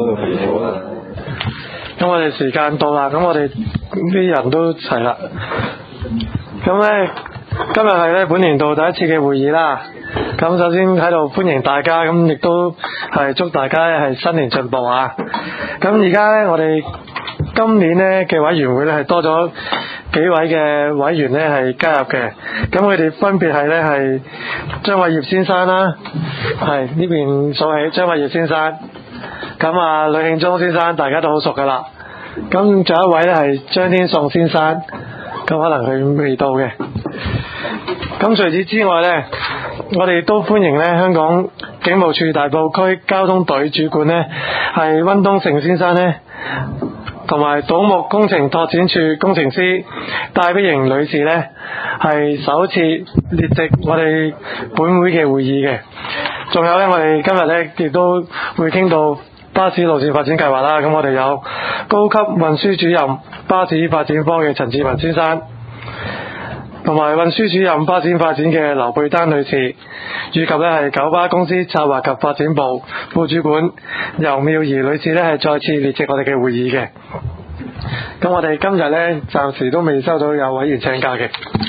好啊。 咁我哋時間到啦，咁我哋啲人都齊啦。咁咧，今日係咧本年度第一次嘅會議啦。咁首先喺度歡迎大家，咁亦都係祝大家係新年進步啊！咁而家咧，我哋今年咧嘅委員會咧係多咗幾位嘅委員咧係加入嘅。咁佢哋分別係咧係張偉業先生啦，係呢邊數起張偉業先生。咁啊，呂慶忠先生大家都好熟噶啦。咁仲有一位咧係張天頌先生，咁可能佢未到嘅。咁除此之外咧，我哋都歡迎咧香港警務處大埔區交通隊主管咧係溫東成先生咧，同埋土木工程拓展處工程師戴碧瑩女士咧係首次列席我哋本會嘅會議嘅。仲有咧，我哋今日咧亦都會傾到巴士路線發展計劃啦。咁我哋有高級運輸主任巴士發展科嘅陳志文先生，同埋運輸主任巴士發展嘅劉佩丹女士，以及咧係九巴公司策劃及發展部副主管游妙儀女士咧係再次列席我哋嘅會議嘅。咁我哋今日咧暫時都未收到有委員請假嘅。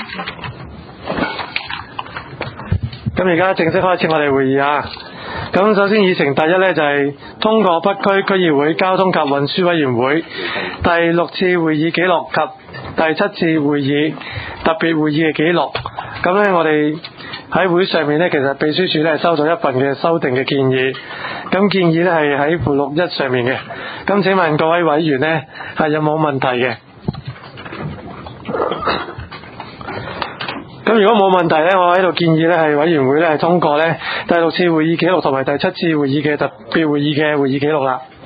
咁而家正式開始我哋會議啊！咁首先議程第一呢，就係通過北區區議會交通及運輸委員會第6次會議記錄及第7次會議特別會議嘅記錄。咁呢，我哋喺會上面呢，其實秘書處呢收咗一份嘅修訂嘅建議。咁建議呢係喺附錄1上面嘅。咁請問各位委員呢，係有冇問題嘅？咁如果冇問題呢，我喺度建議呢係委員會呢係通過呢第6次會議記錄同埋第7次會議嘅特別會議嘅會議記錄啦。